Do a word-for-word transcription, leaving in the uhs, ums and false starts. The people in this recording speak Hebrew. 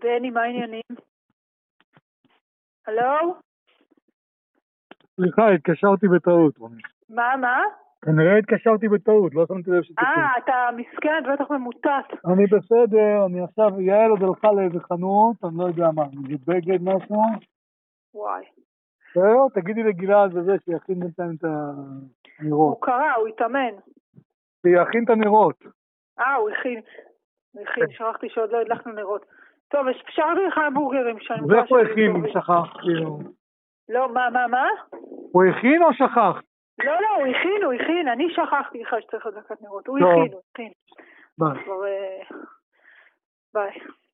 דני, מה העניינים? הלו? סליחה, התקשרתי בטעות. מה, מה? כנראה התקשרתי בטעות, לא שמתי לב שתקשרתי. אה, אתה מסכן, בטח ממוטט. אני בסדר, אני עכשיו, יעל עוד הלכה לאיזה חנות, אני לא יודע מה, זה בגד משהו. וואי. זהו, תגידי לגלעד וזה שיכין בינתיים את הנרות. הוא קרא, הוא התאמן. שיכין את הנרות. אה, הוא הכין. הוא הכין, שכחתי שעוד לא הדלקנו נרות. טוב, אפשרתי לך המבורגרים שאני מקווה ואיך הוא הכין, אם שכח? לא, מה, מה, מה? הוא הכין או שכח? לא, לא, הוא הכין, הוא הכין. אני שכחתי לך שצריך הדלקת נרות. הוא הכין, הוא הכין. ביי. ביי.